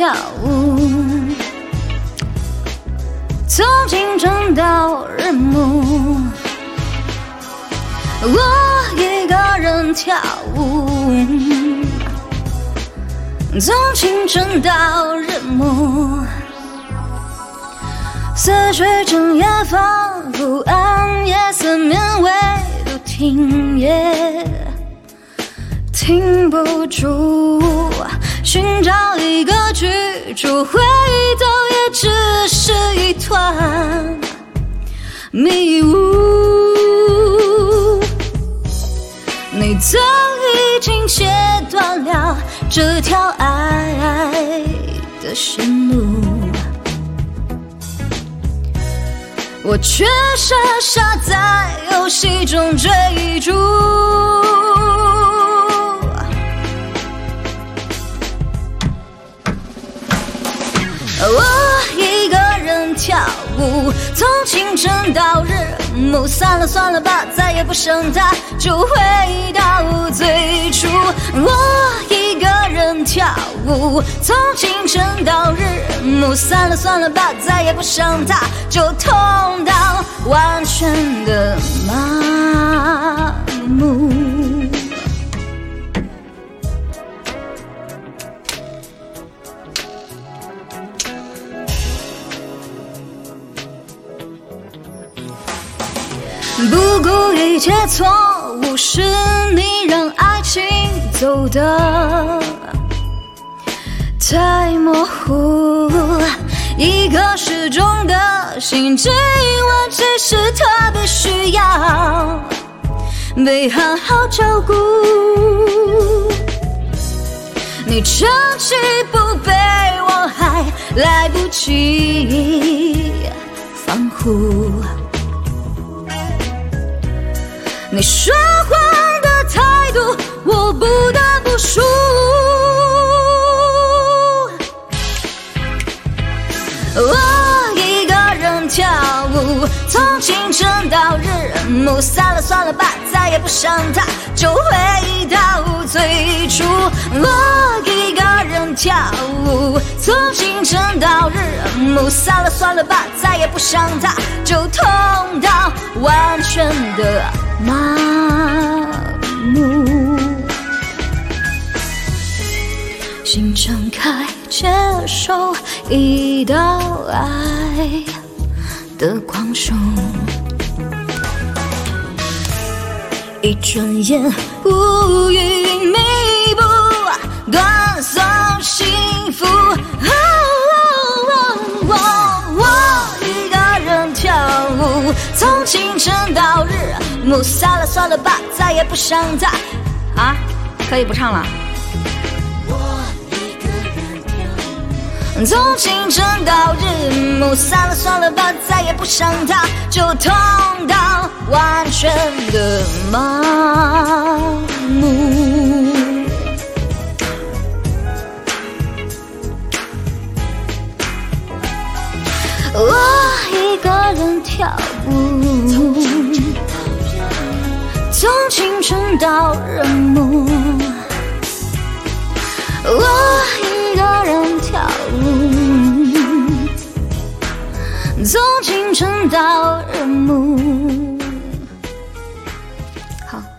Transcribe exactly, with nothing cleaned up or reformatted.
跳舞，从清晨到日暮。我一个人跳舞，从清晨到日暮。似水整夜，仿佛暗夜四面，唯独听也停不住。寻找一个居住，回头也只是一团迷雾。你早已经切断了这条爱的线路，我却傻傻在游戏中追逐。我一个人跳舞，从清晨到日暮。算了算了吧，再也不想他，就回到最初。我一个人跳舞，从清晨到日暮。算了算了吧，再也不想他，就痛到完全的麻木。不顾一切错误，是你让爱情走得太模糊。一颗失重的心，今晚其实特别需要被好好照顾。你长期不被我，还来不及防护。你说谎的态度，我不得不输。我一个人跳舞，从清晨到日暮。算了算了吧，再也不想他，就回到最初。我一个人跳舞，从清晨到日暮。算了算了吧，再也不想他，就痛到完全的麻木。心睁开，接受一道爱的光束。一转眼，乌云密布，断送幸福。哦哦哦、我一个人跳舞，从清晨到日暮。算了算了吧，再也不想他。啊，可以不唱了。从清晨到日暮。算了算了吧，再也不想他，就痛到完全的麻木。我一个人跳舞，从清晨到日暮。我一个人跳舞，从清晨到日暮。